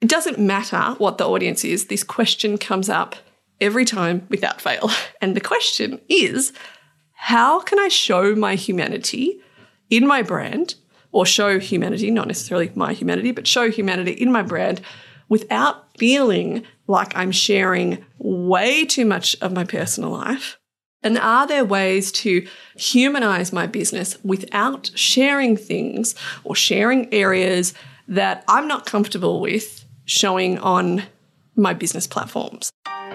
It doesn't matter what the audience is. This question comes up every time without fail. And the question is, how can I show my humanity in my brand, or show humanity, not necessarily my humanity, but show humanity in my brand without feeling like I'm sharing way too much of my personal life? And are there ways to humanize my business without sharing things or sharing areas that I'm not comfortable with showing on my business platforms?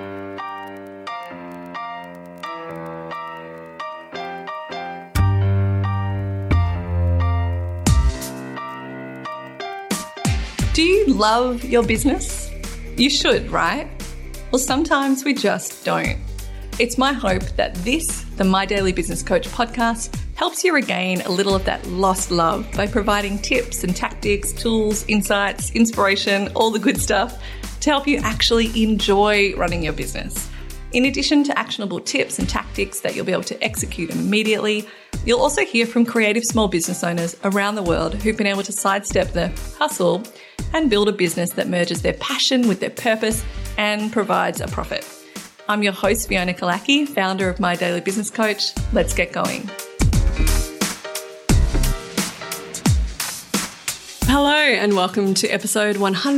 Do you love your business? You should, right? Well, sometimes we just don't. It's my hope that this, the My Daily Business Coach podcast, helps you regain a little of that lost love by providing tips and tactics, tools, insights, inspiration, all the good stuff to help you actually enjoy running your business. In addition to actionable tips and tactics that you'll be able to execute immediately, you'll also hear from creative small business owners around the world who've been able to sidestep the hustle and build a business that merges their passion with their purpose and provides a profit. I'm your host, Fiona Kalaki, founder of My Daily Business Coach. Let's get going. Hello and welcome to episode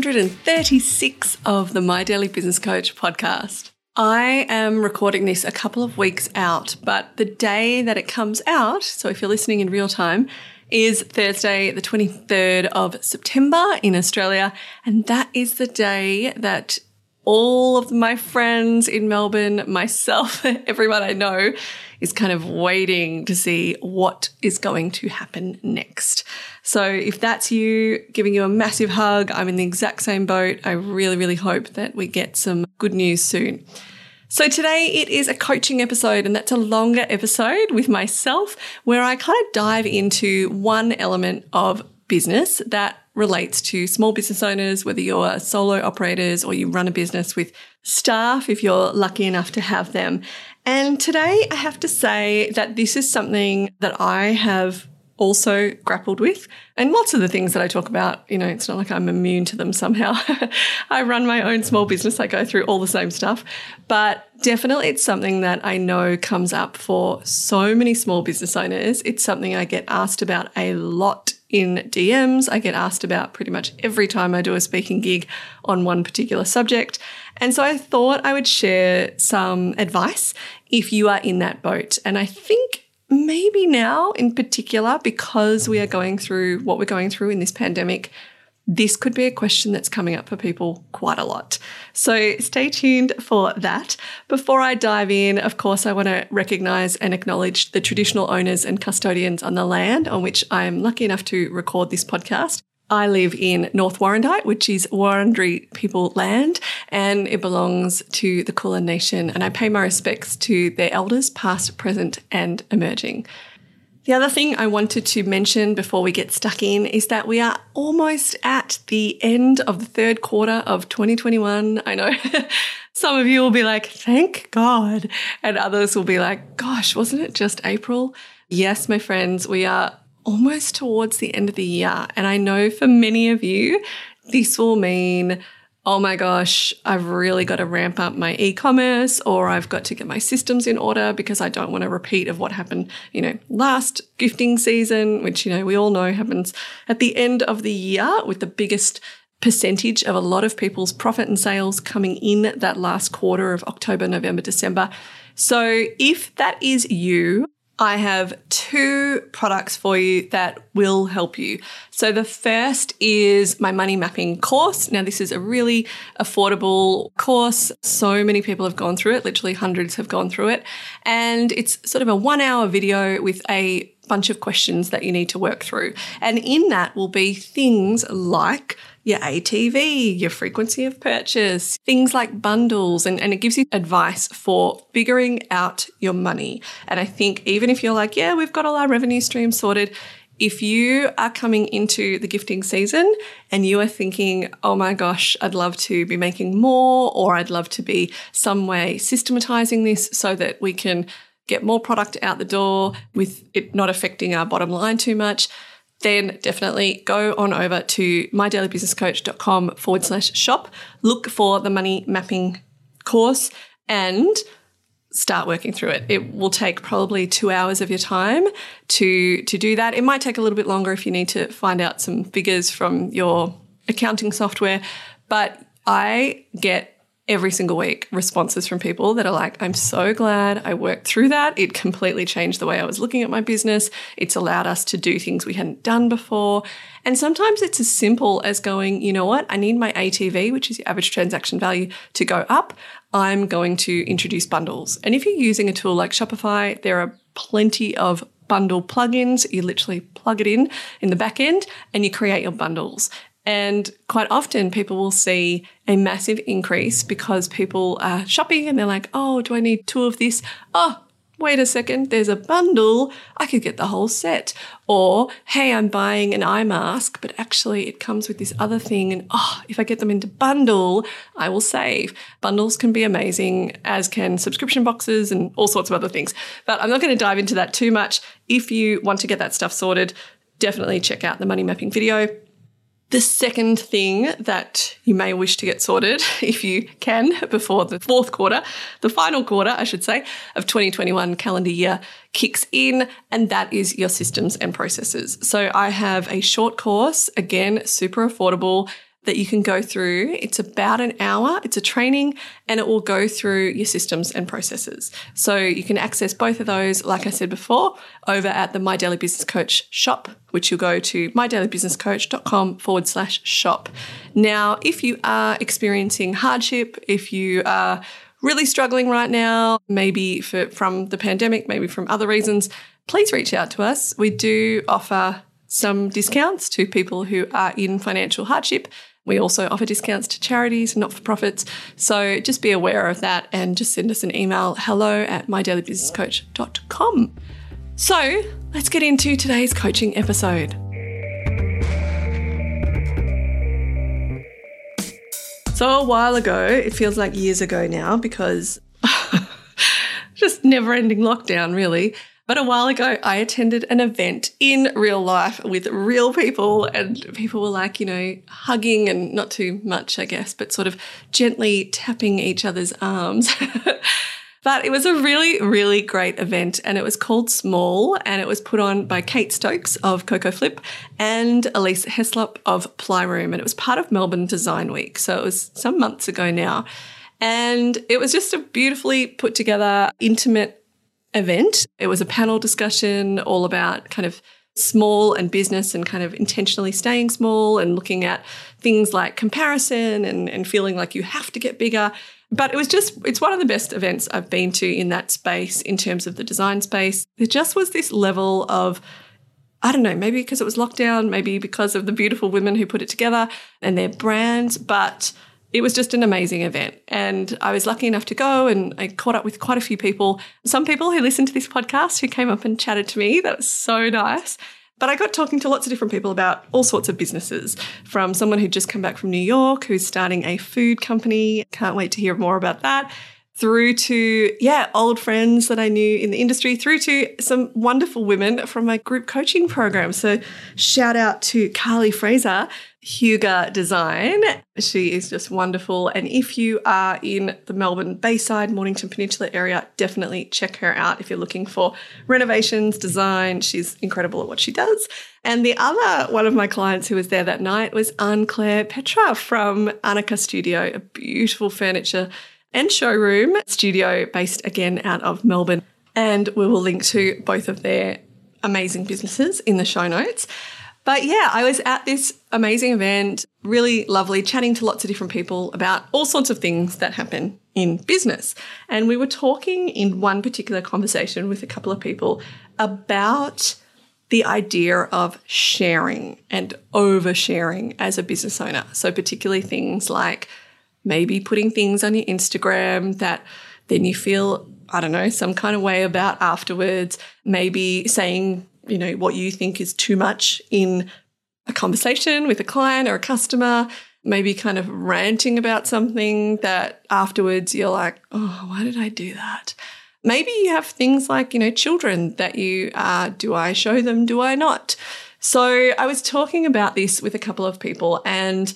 136 of the My Daily Business Coach podcast. I am recording this a couple of weeks out, but the day that it comes out, so if you're listening in real time, is Thursday, the 23rd of September in Australia. And that is the day that all of my friends in Melbourne, myself, everyone I know is kind of waiting to see what is going to happen next. So if that's you, giving you a massive hug, I'm in the exact same boat. I really, really hope that we get some good news soon. So today it is a coaching episode, and that's a longer episode with myself where I kind of dive into one element of business that relates to small business owners, whether you're solo operators or you run a business with staff, if you're lucky enough to have them. And today I have to say that this is something that I have also grappled with. And lots of the things that I talk about, it's not like I'm immune to them somehow. I run my own small business. I go through all the same stuff. But definitely it's something that I know comes up for so many small business owners. It's something I get asked about a lot in DMs. I get asked about pretty much every time I do a speaking gig on one particular subject. And so I thought I would share some advice if you are in that boat. And I think maybe now in particular, because we are going through what we're going through in this pandemic, this could be a question that's coming up for people quite a lot. So stay tuned for that. Before I dive in, of course, I want to recognise and acknowledge the traditional owners and custodians on the land on which I am lucky enough to record this podcast. I live in North Warrandyte, which is Wurundjeri people land, and it belongs to the Kulin Nation. And I pay my respects to their elders, past, present, and emerging. The other thing I wanted to mention before we get stuck in is that we are almost at the end of the third quarter of 2021. I know some of you will be like, thank God. And others will be like, gosh, wasn't it just April? Yes, my friends, we are almost towards the end of the year. And I know for many of you, this will mean, oh my gosh, I've really got to ramp up my e-commerce, or I've got to get my systems in order because I don't want a repeat of what happened, last gifting season, which, we all know happens at the end of the year with the biggest percentage of a lot of people's profit and sales coming in that last quarter of October, November, December. So if that is you, I have two products for you that will help you. So the first is my money mapping course. Now, this is a really affordable course. So many people have gone through it. Literally hundreds have gone through it. And it's sort of a 1-hour video with a bunch of questions that you need to work through. And in that will be things like your ATV, your frequency of purchase, things like bundles, and it gives you advice for figuring out your money. And I think even if you're like, yeah, we've got all our revenue streams sorted, if you are coming into the gifting season and you are thinking, oh my gosh, I'd love to be making more, or I'd love to be some way systematizing this so that we can get more product out the door with it not affecting our bottom line too much, then definitely go on over to mydailybusinesscoach.com/shop, look for the money mapping course and start working through it. It will take probably 2 hours of your time to do that. It might take a little bit longer if you need to find out some figures from your accounting software, but I get every single week responses from people that are like, I'm so glad I worked through that. It completely changed the way I was looking at my business. It's allowed us to do things we hadn't done before. And sometimes it's as simple as going, you know what, I need my ATV, which is the average transaction value, to go up. I'm going to introduce bundles. And if you're using a tool like Shopify, there are plenty of bundle plugins. You literally plug it in the back end and you create your bundles. And quite often people will see a massive increase because people are shopping and they're like, oh, do I need 2 of this? Oh, wait a second, there's a bundle. I could get the whole set. Or, hey, I'm buying an eye mask, but actually it comes with this other thing. And if I get them into bundle, I will save. Bundles can be amazing, as can subscription boxes and all sorts of other things. But I'm not going to dive into that too much. If you want to get that stuff sorted, definitely check out the money mapping video. The second thing that you may wish to get sorted, if you can, before the fourth quarter, the final quarter, I should say, of 2021 calendar year kicks in, and that is your systems and processes. So I have a short course, again, super affordable, that you can go through. It's about an hour. It's a training and it will go through your systems and processes. So you can access both of those, like I said before, over at the My Daily Business Coach shop, which you'll go to mydailybusinesscoach.com/shop. Now, if you are experiencing hardship, if you are really struggling right now, maybe from the pandemic, maybe from other reasons, please reach out to us. We do offer some discounts to people who are in financial hardship. We also offer discounts to charities and not-for-profits. So just be aware of that and just send us an email, hello@mydailybusinesscoach.com. So let's get into today's coaching episode. So a while ago, it feels like years ago now because just never-ending lockdown, really. But a while ago, I attended an event in real life with real people, and people were like, hugging and not too much, I guess, but sort of gently tapping each other's arms. But it was a really, really great event, and it was called Small, and it was put on by Kate Stokes of Coco Flip and Elise Heslop of Plyroom, and it was part of Melbourne Design Week. So it was some months ago now. And it was just a beautifully put together, intimate event. It was a panel discussion all about kind of small and business and kind of intentionally staying small and looking at things like comparison and feeling like you have to get bigger. But it's one of the best events I've been to in that space in terms of the design space. There just was this level of, I don't know, maybe because it was lockdown, maybe because of the beautiful women who put it together and their brands, but it was just an amazing event. And I was lucky enough to go, and I caught up with quite a few people, some people who listened to this podcast who came up and chatted to me. That was so nice. But I got talking to lots of different people about all sorts of businesses, from someone who'd just come back from New York who's starting a food company. Can't wait to hear more about that. Through to, old friends that I knew in the industry, through to some wonderful women from my group coaching program. So shout out to Carly Fraser, Huga Design. She is just wonderful. And if you are in the Melbourne Bayside, Mornington Peninsula area, definitely check her out if you're looking for renovations, design. She's incredible at what she does. And the other one of my clients who was there that night was Anne-Claire Petra from Annika Studio, a beautiful furniture and showroom studio based again out of Melbourne. And we will link to both of their amazing businesses in the show notes. But I was at this amazing event, really lovely, chatting to lots of different people about all sorts of things that happen in business. And we were talking in one particular conversation with a couple of people about the idea of sharing and oversharing as a business owner. So particularly things like maybe putting things on your Instagram that then you feel, I don't know, some kind of way about afterwards, maybe saying, what you think is too much in a conversation with a client or a customer, maybe kind of ranting about something that afterwards you're like, oh, why did I do that? Maybe you have things like, children that you do I show them, do I not? So I was talking about this with a couple of people, and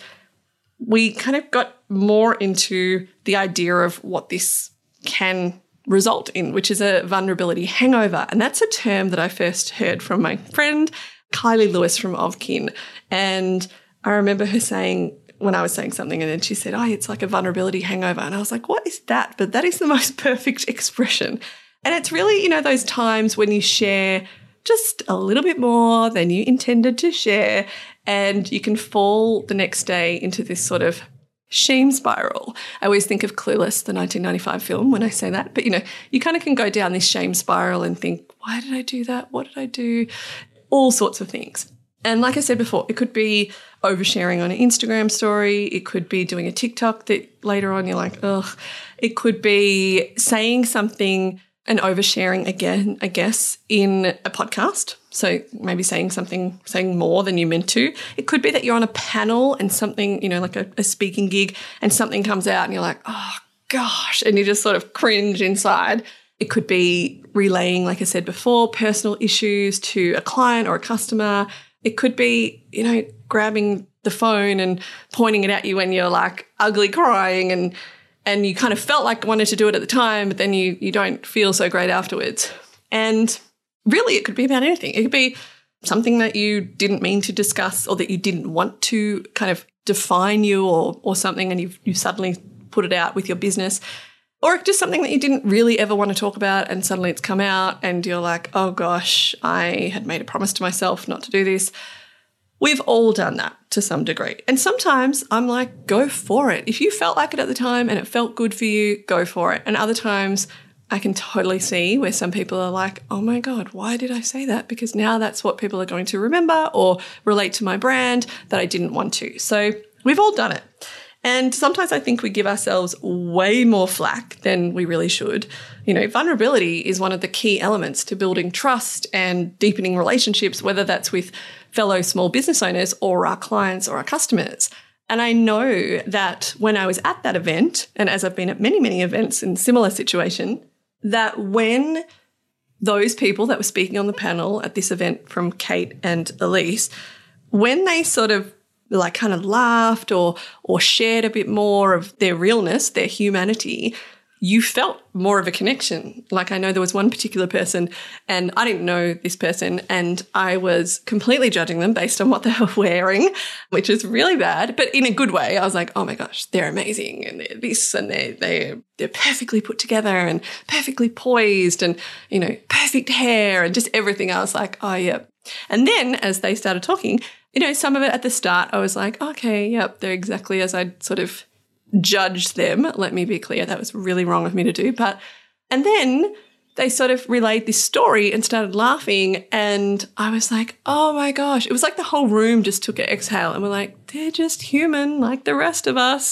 we kind of got more into the idea of what this can result in, which is a vulnerability hangover. And that's a term that I first heard from my friend, Kylie Lewis from Ovkin. And I remember her saying, when I was saying something, and then she said, it's like a vulnerability hangover. And I was like, what is that? But that is the most perfect expression. And it's really, those times when you share just a little bit more than you intended to share, and you can fall the next day into this sort of shame spiral. I always think of Clueless, the 1995 film, when I say that. But, you kind of can go down this shame spiral and think, why did I do that? What did I do? All sorts of things. And like I said before, it could be oversharing on an Instagram story. It could be doing a TikTok that later on you're like, ugh. It could be saying something and oversharing again, I guess, in a podcast. So maybe saying more than you meant to. It could be that you're on a panel and something, like a speaking gig, and something comes out and you're like, oh gosh, and you just sort of cringe inside. It could be relaying, like I said before, personal issues to a client or a customer. It could be, grabbing the phone and pointing it at you when you're like ugly crying and you kind of felt like wanted to do it at the time, but then you don't feel so great afterwards. And really, it could be about anything. It could be something that you didn't mean to discuss or that you didn't want to kind of define you or something, and you suddenly put it out with your business. Or just something that you didn't really ever want to talk about, and suddenly it's come out and you're like, oh gosh, I had made a promise to myself not to do this. We've all done that to some degree. And sometimes I'm like, go for it. If you felt like it at the time and it felt good for you, go for it. And other times I can totally see where some people are like, oh my God, why did I say that? Because now that's what people are going to remember or relate to my brand that I didn't want to. So we've all done it. And sometimes I think we give ourselves way more flack than we really should. Vulnerability is one of the key elements to building trust and deepening relationships, whether that's with fellow small business owners or our clients or our customers. And I know that when I was at that event, and as I've been at many, many events in similar situation, that when those people that were speaking on the panel at this event from Kate and Elise, when they sort of kind of laughed or shared a bit more of their realness, their humanity, you felt more of a connection. Like I know there was one particular person, and I didn't know this person, and I was completely judging them based on what they were wearing, which is really bad, but in a good way. I was like, oh my gosh, they're amazing, and they're this, and they're perfectly put together and perfectly poised, and perfect hair and just everything. I was like, oh yeah. And then as they started talking, some of it at the start, I was like, okay, yep, they're exactly as I'd sort of judged them. Let me be clear, that was really wrong of me to do. And then they sort of relayed this story and started laughing, and I was like, oh my gosh. It was like the whole room just took an exhale and we're like, they're just human like the rest of us.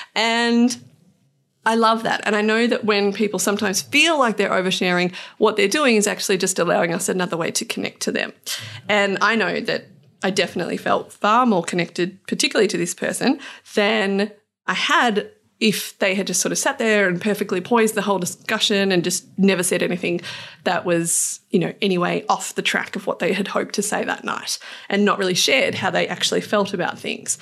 And I love that. And I know that when people sometimes feel like they're oversharing, what they're doing is actually just allowing us another way to connect to them. And I know that I definitely felt far more connected, particularly to this person, than I had if they had just sort of sat there and perfectly poised the whole discussion and just never said anything that was, anyway off the track of what they had hoped to say that night, and not really shared how they actually felt about things.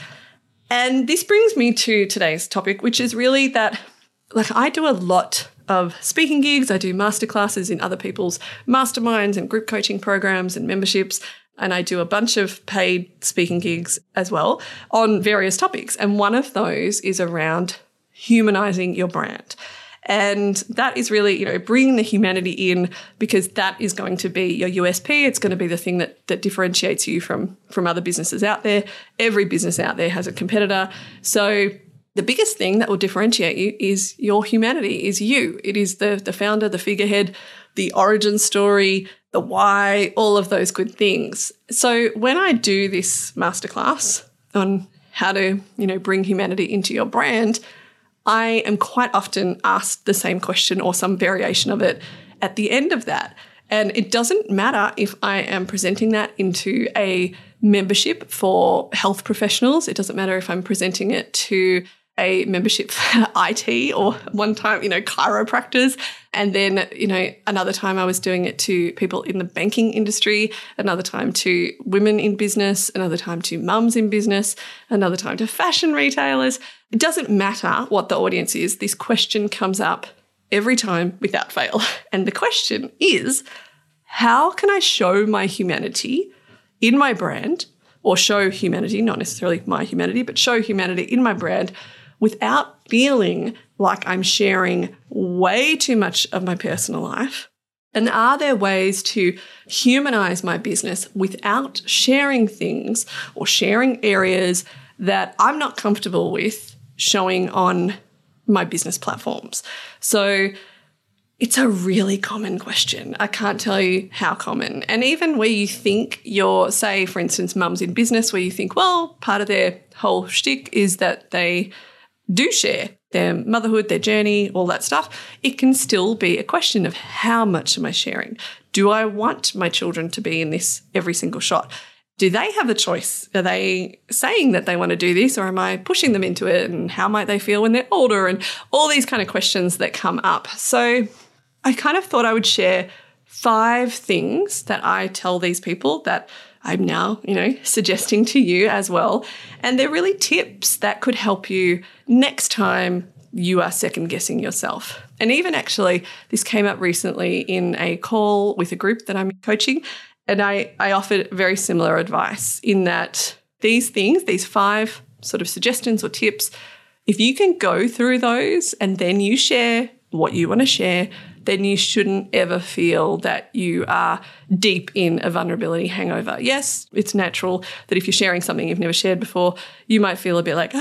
And this brings me to today's topic, which is really that, I do a lot of speaking gigs. I do masterclasses in other people's masterminds and group coaching programs and memberships. And I do a bunch of paid speaking gigs as well on various topics. And one of those is around humanizing your brand. And that is really, bringing the humanity in, because that is going to be your USP. It's going to be the thing that differentiates you from other businesses out there. Every business out there has a competitor. So the biggest thing that will differentiate you is your humanity, is you. It is the founder, the figurehead, the origin story, the why, all of those good things. So when I do this masterclass on how to, bring humanity into your brand, I am quite often asked the same question or some variation of it at the end of that. And it doesn't matter if I am presenting that into a membership for health professionals. It doesn't matter if I'm presenting it to a membership for IT, or one time, chiropractors. And then, another time I was doing it to people in the banking industry, another time to women in business, another time to mums in business, another time to fashion retailers. It doesn't matter what the audience is. This question comes up every time without fail. And the question is, how can I show my humanity in my brand, or show humanity, not necessarily my humanity, but show humanity in my brand without feeling like I'm sharing way too much of my personal life? And are there ways to humanize my business without sharing things or sharing areas that I'm not comfortable with showing on my business platforms? So it's a really common question. I can't tell you how common. And even where you think you're, say, for instance, mums in business, where you think, well, part of their whole shtick is that they do share their motherhood, their journey, all that stuff, it can still be a question of how much am I sharing? Do I want my children to be in this every single shot? Do they have a choice? Are they saying that they want to do this, or am I pushing them into it? And how might they feel when they're older? And all these kind of questions that come up. So I kind of thought I would share 5 things that I tell these people that I'm now, suggesting to you as well. And they're really tips that could help you next time you are second guessing yourself. And even actually, this came up recently in a call with a group that I'm coaching. And I offered very similar advice in that these things, these 5 sort of suggestions or tips, if you can go through those and then you share what you want to share, then you shouldn't ever feel that you are deep in a vulnerability hangover. Yes, it's natural that if you're sharing something you've never shared before, you might feel a bit like,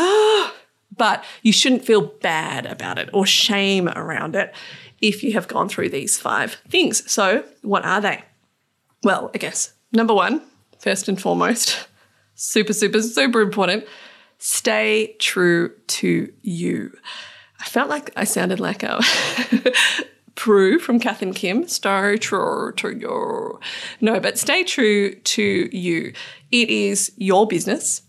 but you shouldn't feel bad about it or shame around it if you have gone through these 5 things. So what are they? Well, I guess number 1, first and foremost, super, super, super important, stay true to you. I felt like I sounded like a Prue from Kath and Kim. Stay true to you. No, but stay true to you. It is your business,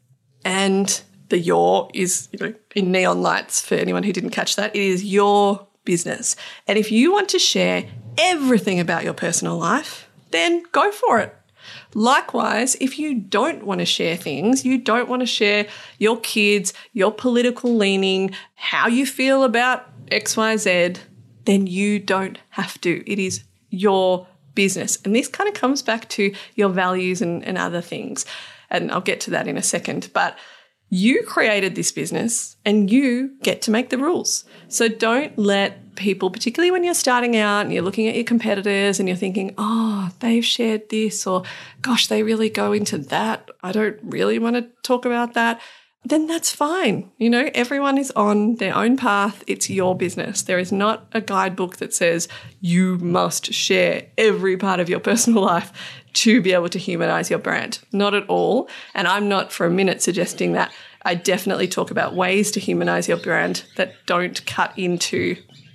and the your is, in neon lights for anyone who didn't catch that. It is your business. And if you want to share everything about your personal life, then go for it. Likewise, if you don't want to share things, you don't want to share your kids, your political leaning, how you feel about XYZ, then you don't have to. It is your business. And this kind of comes back to your values and other things. And I'll get to that in a second. But you created this business and you get to make the rules. So don't let people, particularly when you're starting out and you're looking at your competitors and you're thinking, oh, they've shared this, or gosh, they really go into that. I don't really want to talk about that. Then that's fine. Everyone is on their own path. It's your business. There is not a guidebook that says you must share every part of your personal life to be able to humanize your brand. Not at all. And I'm not for a minute suggesting that. I definitely talk about ways to humanize your brand that don't cut into,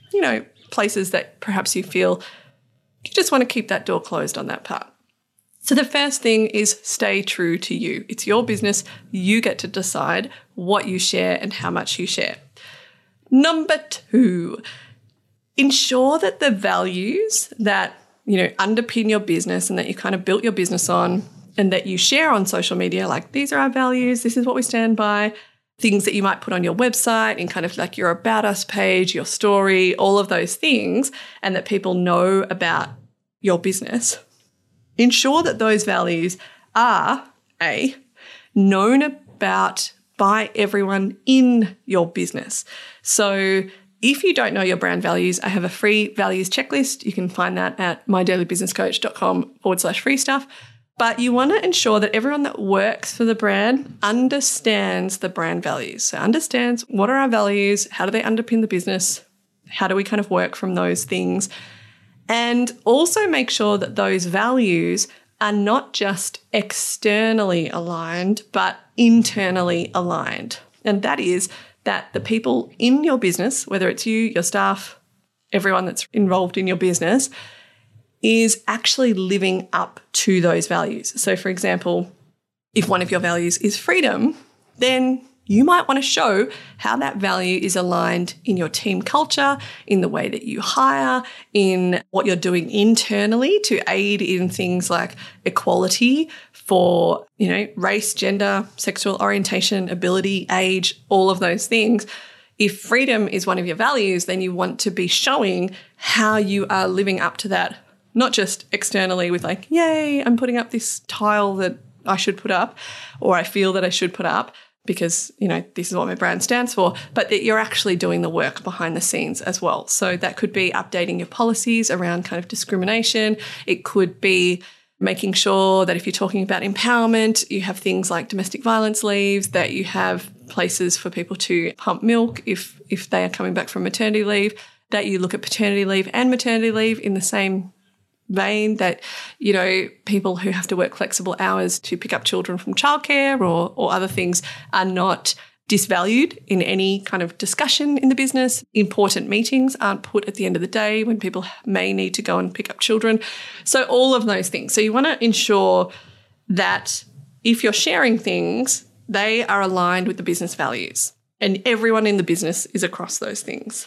places that perhaps you feel you just want to keep that door closed on that part. So the first thing is stay true to you. It's your business. You get to decide what you share and how much you share. Number 2, ensure that the values that, underpin your business and that you kind of built your business on and that you share on social media, like these are our values, this is what we stand by, things that you might put on your website in kind of like your About Us page, your story, all of those things, and that people know about your business. Ensure that those values are, A, known about by everyone in your business. So if you don't know your brand values, I have a free values checklist. You can find that at mydailybusinesscoach.com/free stuff. But you want to ensure that everyone that works for the brand understands the brand values. So understands what are our values, how do they underpin the business, how do we kind of work from those things. And also make sure that those values are not just externally aligned, but internally aligned. And that is that the people in your business, whether it's you, your staff, everyone that's involved in your business, is actually living up to those values. So, for example, if one of your values is freedom, then you might want to show how that value is aligned in your team culture, in the way that you hire, in what you're doing internally to aid in things like equality for, race, gender, sexual orientation, ability, age, all of those things. If freedom is one of your values, then you want to be showing how you are living up to that, not just externally with like, yay, I'm putting up this tile that I should put up or I feel that I should put up, because, this is what my brand stands for, but that you're actually doing the work behind the scenes as well. So that could be updating your policies around kind of discrimination. It could be making sure that if you're talking about empowerment, you have things like domestic violence leaves, that you have places for people to pump milk if they are coming back from maternity leave, that you look at paternity leave and maternity leave in the same vein, that, people who have to work flexible hours to pick up children from childcare or other things are not disvalued in any kind of discussion in the business. Important meetings aren't put at the end of the day when people may need to go and pick up children. So all of those things. So you want to ensure that if you're sharing things, they are aligned with the business values, and everyone in the business is across those things.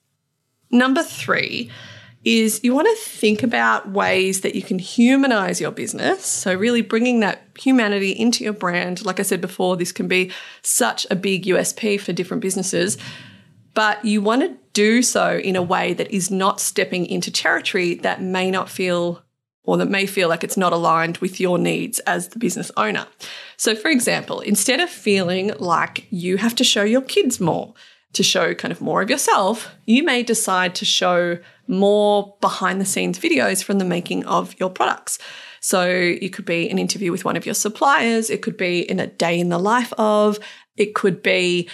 Number 3 is you want to think about ways that you can humanize your business. So really bringing that humanity into your brand. Like I said before, this can be such a big USP for different businesses, but you want to do so in a way that is not stepping into territory that may not feel, or that may feel like it's not aligned with your needs as the business owner. So for example, instead of feeling like you have to show your kids more, to show kind of more of yourself, you may decide to show more behind the scenes videos from the making of your products. So it could be an interview with one of your suppliers. It could be in a day in the life of, it could be,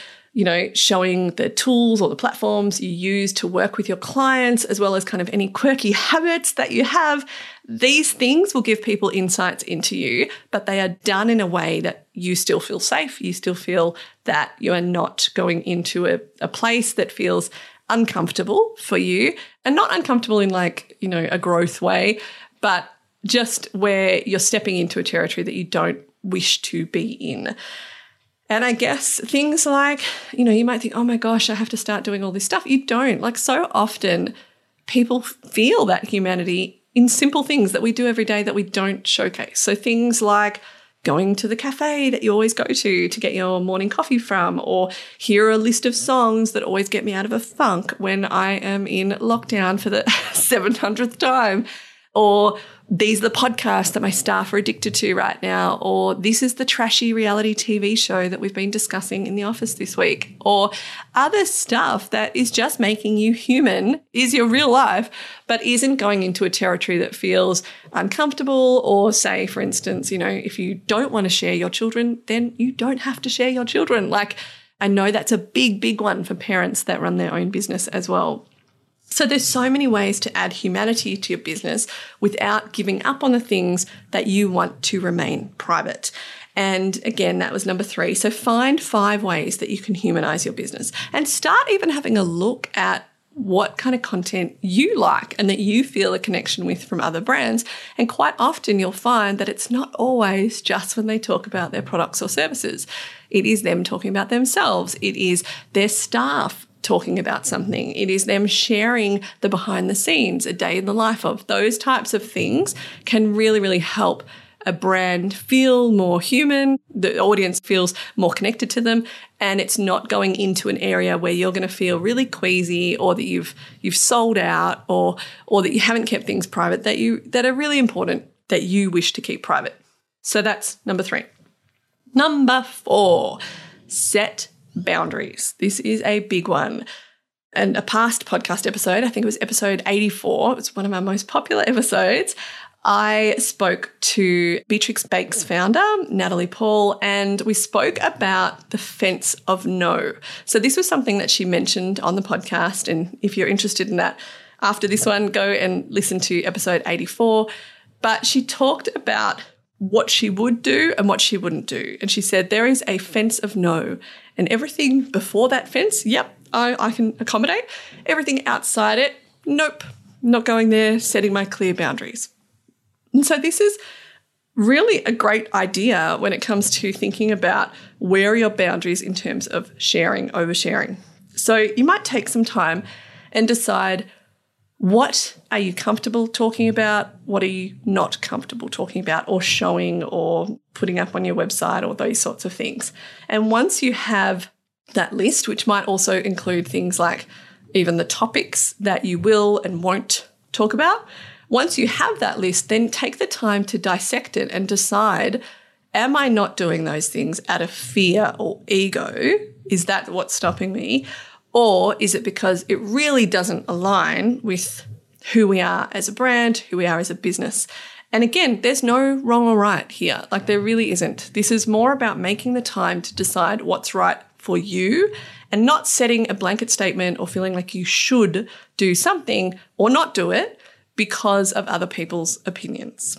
showing the tools or the platforms you use to work with your clients, as well as kind of any quirky habits that you have. These things will give people insights into you, but they are done in a way that you still feel safe. You still feel that you are not going into a place that feels uncomfortable for you, and not uncomfortable in like, a growth way, but just where you're stepping into a territory that you don't wish to be in. And I guess things like, you might think, oh my gosh, I have to start doing all this stuff. You don't. Like, so often people feel that humanity in simple things that we do every day that we don't showcase. So things like going to the cafe that you always go to get your morning coffee from, or hear a list of songs that always get me out of a funk when I am in lockdown for the 700th time, or these are the podcasts that my staff are addicted to right now, or this is the trashy reality TV show that we've been discussing in the office this week, or other stuff that is just making you human, is your real life, but isn't going into a territory that feels uncomfortable. Or say, for instance, if you don't want to share your children, then you don't have to share your children. Like, I know that's a big, big one for parents that run their own business as well. So there's so many ways to add humanity to your business without giving up on the things that you want to remain private. And again, that was number 3. So find 5 ways that you can humanize your business, and start even having a look at what kind of content you like and that you feel a connection with from other brands. And quite often you'll find that it's not always just when they talk about their products or services. It is them talking about themselves. It is their staff talking about something. It is them sharing the behind the scenes, a day in the life of. Those types of things can really, really help a brand feel more human. The audience feels more connected to them, and it's not going into an area where you're going to feel really queasy, or that you've sold out, or that you haven't kept things private that are really important that you wish to keep private. So that's number 3. Number 4, set boundaries. This is a big one. And a past podcast episode, I think it was episode 84, it's one of our most popular episodes, I spoke to Beatrix Bakes founder, Natalie Paul, and we spoke about the fence of no. So this was something that she mentioned on the podcast, and if you're interested in that, after this one, go and listen to episode 84. But she talked about what she would do and what she wouldn't do. And she said there is a fence of no, and everything before that fence, yep, I can accommodate. Everything outside it, nope, not going there, setting my clear boundaries. And so this is really a great idea when it comes to thinking about where are your boundaries in terms of sharing, oversharing. So you might take some time and decide, what are you comfortable talking about? What are you not comfortable talking about or showing or putting up on your website or those sorts of things? And once you have that list, which might also include things like even the topics that you will and won't talk about, once you have that list, then take the time to dissect it and decide, am I not doing those things out of fear or ego? Is that what's stopping me? Or is it because it really doesn't align with who we are as a brand, who we are as a business? And again, there's no wrong or right here. Like, there really isn't. This is more about making the time to decide what's right for you and not setting a blanket statement or feeling like you should do something or not do it because of other people's opinions.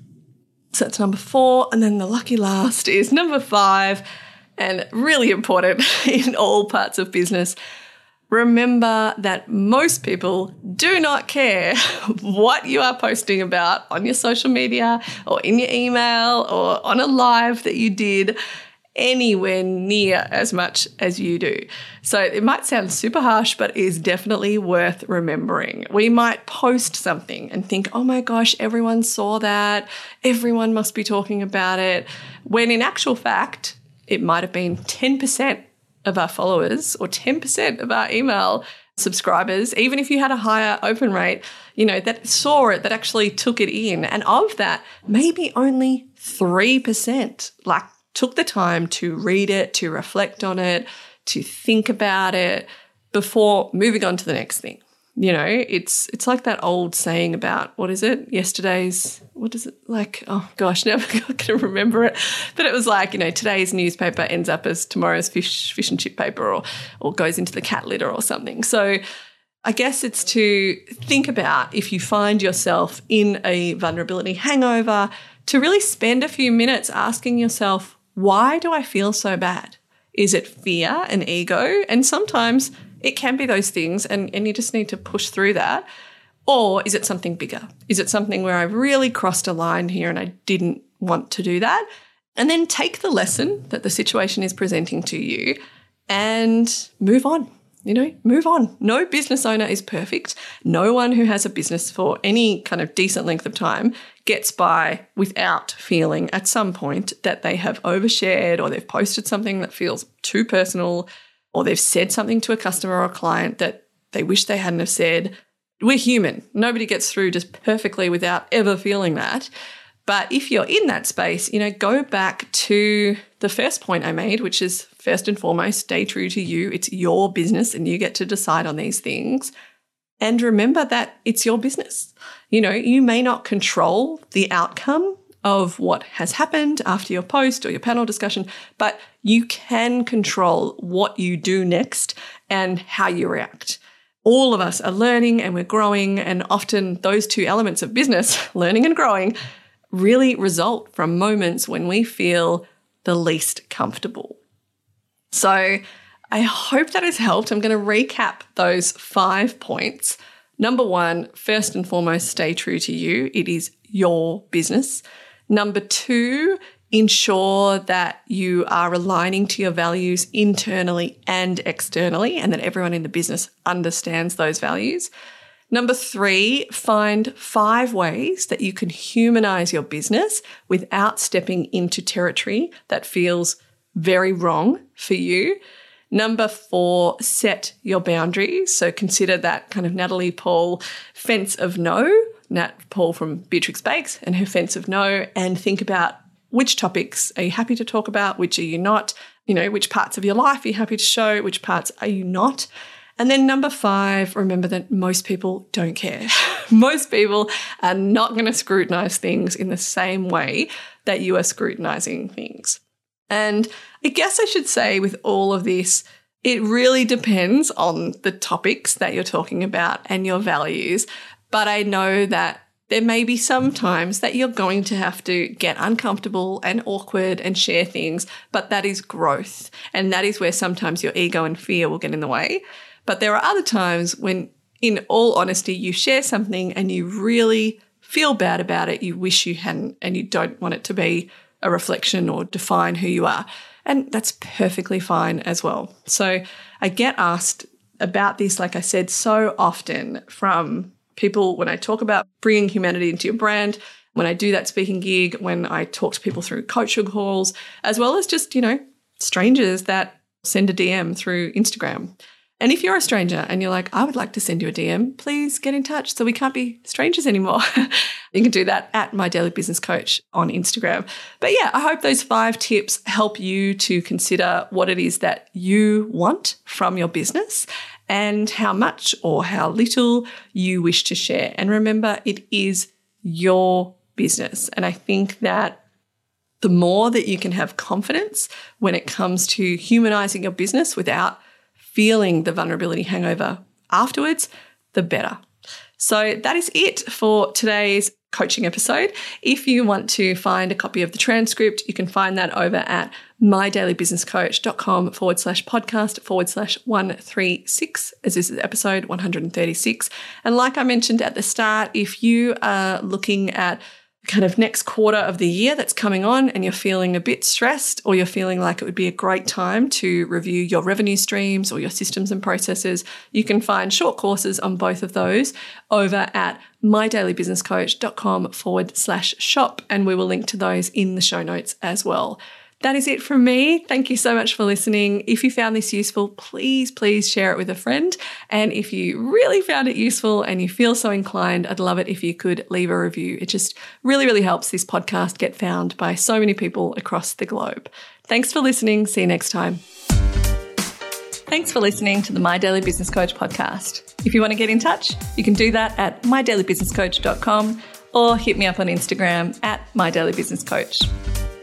So that's number 4. And then the lucky last is number 5, and really important in all parts of business. Remember that most people do not care what you are posting about on your social media or in your email or on a live that you did anywhere near as much as you do. So it might sound super harsh, but it is definitely worth remembering. We might post something and think, oh my gosh, everyone saw that. Everyone must be talking about it. When in actual fact, it might have been 10% of our followers or 10% of our email subscribers, even if you had a higher open rate, that saw it, that actually took it in. And of that, maybe only 3% took the time to read it, to reflect on it, to think about it before moving on to the next thing. It's like that old saying about, what is it? What is it like? Oh gosh, never going to remember it. But it was like, today's newspaper ends up as tomorrow's fish and chip paper or goes into the cat litter or something. So I guess it's to think about, if you find yourself in a vulnerability hangover, to really spend a few minutes asking yourself, why do I feel so bad? Is it fear and ego? And sometimes it can be those things and you just need to push through that. Or is it something bigger? Is it something where I've really crossed a line here and I didn't want to do that? And then take the lesson that the situation is presenting to you and move on. Move on. No business owner is perfect. No one who has a business for any kind of decent length of time gets by without feeling at some point that they have overshared or they've posted something that feels too personal or they've said something to a customer or a client that they wish they hadn't have said. We're human. Nobody gets through just perfectly without ever feeling that. But if you're in that space, go back to the first point I made, which is first and foremost, stay true to you. It's your business and you get to decide on these things. And remember that it's your business. You may not control the outcome of what has happened after your post or your panel discussion, but you can control what you do next and how you react. All of us are learning and we're growing, and often those two elements of business, learning and growing, really result from moments when we feel the least comfortable. So I hope that has helped. I'm going to recap those 5 points. Number 1, first and foremost, stay true to you. It is your business. Number 2, ensure that you are aligning to your values internally and externally, and that everyone in the business understands those values. Number 3, find 5 ways that you can humanize your business without stepping into territory that feels very wrong for you. Number 4, set your boundaries. So consider that kind of Natalie Paul fence of no, Nat Paul from Beatrix Bakes and her fence of no, and think about which topics are you happy to talk about, which are you not, which parts of your life are you happy to show, which parts are you not. And then number 5, remember that most people don't care. Most people are not going to scrutinize things in the same way that you are scrutinizing things. And I guess I should say with all of this, it really depends on the topics that you're talking about and your values. But I know that there may be some times that you're going to have to get uncomfortable and awkward and share things, but that is growth. And that is where sometimes your ego and fear will get in the way. But there are other times when, in all honesty, you share something and you really feel bad about it, you wish you hadn't, and you don't want it to be a reflection or define who you are. And that's perfectly fine as well. So I get asked about this, like I said, so often from people when I talk about bringing humanity into your brand, when I do that speaking gig, when I talk to people through coaching calls, as well as just, strangers that send a DM through Instagram. And if you're a stranger and you're like, I would like to send you a DM, please get in touch so we can't be strangers anymore. You can do that at My Daily Business Coach on Instagram. But yeah, I hope those 5 tips help you to consider what it is that you want from your business and how much or how little you wish to share. And remember, it is your business. And I think that the more that you can have confidence when it comes to humanizing your business without feeling the vulnerability hangover afterwards, the better. So that is it for today's coaching episode. If you want to find a copy of the transcript, you can find that over at mydailybusinesscoach.com/podcast/136, as this is episode 136. And like I mentioned at the start, if you are looking at kind of next quarter of the year that's coming on and you're feeling a bit stressed, or you're feeling like it would be a great time to review your revenue streams or your systems and processes, you can find short courses on both of those over at mydailybusinesscoach.com/shop, and we will link to those in the show notes as well. That is it from me. Thank you so much for listening. If you found this useful, please share it with a friend. And if you really found it useful and you feel so inclined, I'd love it if you could leave a review. It just really helps this podcast get found by so many people across the globe. Thanks for listening. See you next time. Thanks for listening to the My Daily Business Coach podcast. If you want to get in touch, you can do that at mydailybusinesscoach.com or hit me up on Instagram at mydailybusinesscoach.